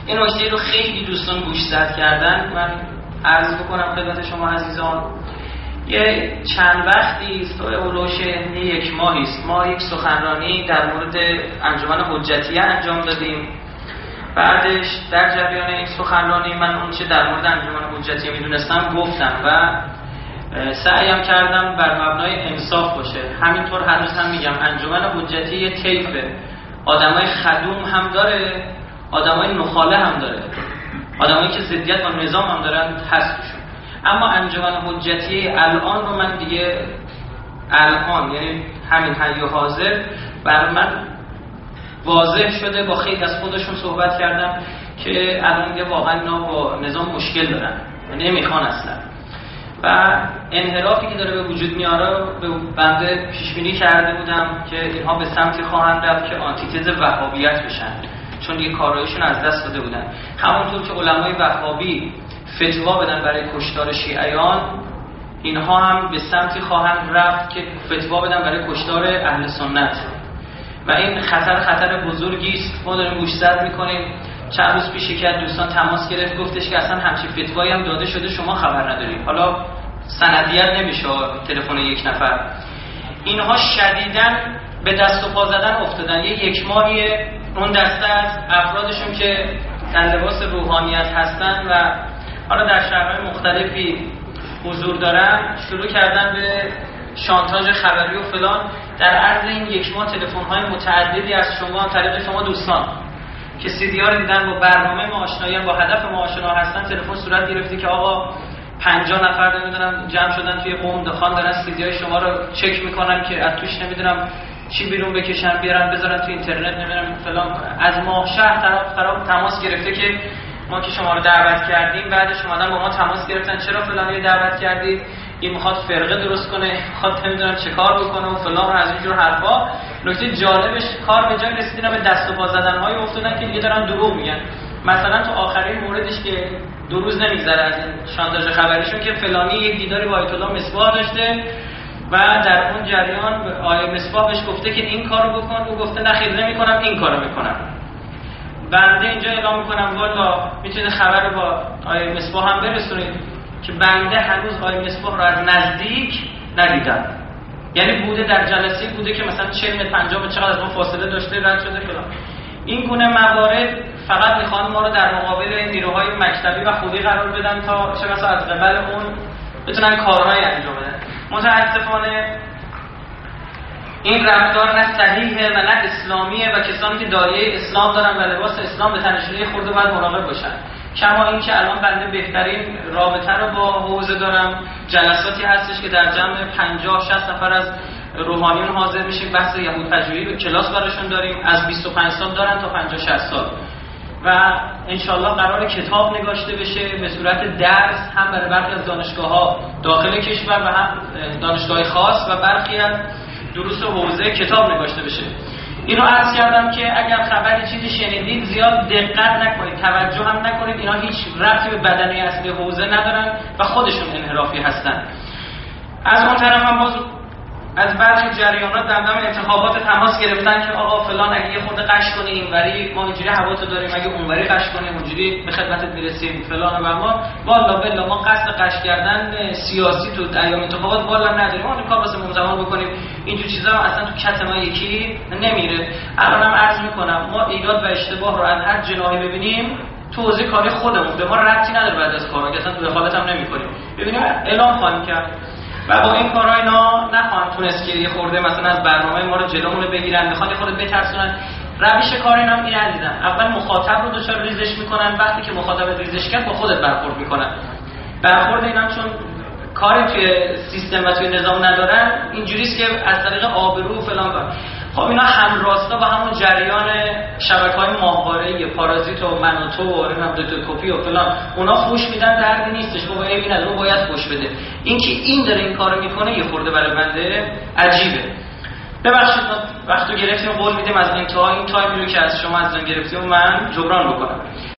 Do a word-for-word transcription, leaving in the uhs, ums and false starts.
این نکته رو خیلی دوستان گوشزد کردن. من عرض بکنم خدمت شما عزیزان، یه چند وقتی است، اولوش یک ماهی است، ما یک سخنرانی در مورد انجمن حجتیه انجام دادیم. بعدش در جریان این سخنرانی من اون چه در مورد انجمن حجتیه میدونستم گفتم و سعیم کردم بر مبنای انصاف باشه. همینطور هر روز هم میگم انجمن حجتیه یه طیفه، آدمای خدوم هم داره، آدمای نخاله هم داره، آدمایی که ضدیت با نظام هم دارن هستشون. اما انجمن حجتیه الان رو من دیگه الان یعنی همین حی و حاضر بر من واضح شده، با خیلی از خودشون صحبت کردم که الان دیگه واقعا اینا با نظام مشکل دارن، نمیخوان اصلا و انحرافی که داره به وجود میاره به بنده پیشبینی کرده بودم که اینها به سمتی خواهند رفت که آنتیتز وهابیت بشن، چون دیگه کارایشون از دست داده بودن. همونطور که علمای وهابی فتوا بدن برای کشتار شیعیان، اینها هم به سمتی خواهند رفت که فتوا بدن برای کشتار اهل سنت و این خطر خطر بزرگی است. ما داریم گوشزد میکنیم. چند روز پیش یکی از دوستان تماس گرفت، گفتش که اصلا همچین فتوایی هم داده شده شما خبر ندارید. حالا سندیت نمیشه تلفن یک نفر. اینها شدیداً به دست و پا زدن افتادن. یه یک ماهی اون دسته از افرادشون که در لباس روحانیت هستن و حالا در شهرهای مختلفی حضور دارن شروع کردن به شانتاژ خبری و فلان. در عرض این یک ماه تلفن‌های متعددی از شما هم طریق شما دوستان که سی دی آر دیدن با برنامه ما آشنایی، با هدف ما آشنا هستن، تلفن صورت گرفته که آقا پنجاه نفر نمیدونم جمع شدن توی قم دخان دارن سی دی آی شما رو چک میکنن که از توش نمیدونم چی بیرون بکشن بیارن بذارن تو اینترنت نمیدونم فلان. از ما شهر طرف طرف تماس گرفته که ما که شما رو دعوت کردیم، بعدش اومدن با ما تماس گرفتن چرا فلانی دعوت کردید، این میخواد فرقه درست کنه، میخواد نمیدونم چه کار بکنه و فلان و از اینجور حرفا. نکته جالبش کار به جای رسیدن به دست و پا زدن‌های افتادن که دیگه دارن دروغ میگن. مثلا تو آخرین موردش که دو روز نمیگذره از این شانتاژ خبریشون که فلانی یک دیداری با آیت الله مصباح داشته و در اون جریان آیه مصباح بهش گفته که این کارو بکن، او گفته نه خیر نمی‌کنم، این کارو میکنم. بنده اینجا اعلام میکنم والا میتونید خبر رو با آیه مصباح هم برسونید که بنده هنوز آیه مصباح رو از نزدیک ندیدم. یعنی بوده در جلسه بوده که مثلا چهل متر پنجاه متر چقدر از اون فاصله داشته رد شده فلان. این گونه موارد فقط میخوان ما رو در مقابل نیروهای مکتبی و خودی قرار بدن تا چه مثلا از قبل اون بتونن کارهای انجام بدن. متاسفانه این رفتار نه صحیحه و نه اسلامیه و کسانی که داعیه اسلام دارن و لباس اسلام به تنشونه خورده باید مراقب باشن. کما این که الان بنده بهترین رابطه رو با حوزه دارم، جلساتی هستش که در جمع پنجاه شصت نفر از روحانیون حاضر میشیم، بحث یهود پژوهی به کلاس براشون داریم، از بیست و پنج سال دارن تا پنجاه شصت سال و انشالله قرار کتاب نگاشته بشه به صورت درس هم برای برخی از دانشگاه‌ها داخل کشور و هم دانشگاه خاص و برخی از دروس حوزه کتاب نگاشته بشه. اینو عرض کردم که اگر خبری چیزی شنیدید زیاد دقت نکنید، توجه هم نکنید، اینا هیچ ربطی به بدنه اصلی حوزه ندارن و خودشون انحرافی هستن. از اون طرف هم باز از برخی جریانات در دم انتخابات تماس گرفتن که آقا فلان اگه یه خورده قش کنی اینوری ما اینجوری هواتو داریم، اگه اونوری قش کنیم اونجوری به خدمتت میرسیم فلان و ما والا بلا ما قصد قش کردن سیاسی تو ایام انتخابات والا نداریم، ما کار واسه مزمان بکنیم اینجور چیزا اصلا تو کت ما یکی نمیره. الانم عرض میکنم ما ایراد و اشتباه رو از هر جناحی ببینیم تو حوزه کاری خودمون به ما ربطی نداره، بعد از کارا که اصلا تو دخالت هم نمی‌کنیم ببینیم اعلام خواهیم کرد و با این کارا اینا نخواهند تونست که یه خورده مثلا از برنامه ما رو جلومون بگیرن، میخوان یه خورده بترسونن. روش کار اینا هم این عزیزم، اول مخاطب رو دچار ریزش میکنن، وقتی که مخاطب ریزش کرد با خودت برخورد میکنن. برخورد اینا چون کاری توی سیستم و توی نظام ندارن اینجوریست که از طریق آبرو و فلان کار. خب اینا همراستا با همون جریان شبکه‌های ماهواره‌ای پارازیت و من و تو و نمیدونم کپی و فلان اونا فوش میدن، دردی نیستش. بابا این رو باید فوش بده. این که این داره این کارو میکنه یه خورده برای بنده عجیبه. ببخشید ما وقتو گرفتیم، قول میدیم از انتهای این تایمی رو که از شما از من گرفتیم من جبران بکنم.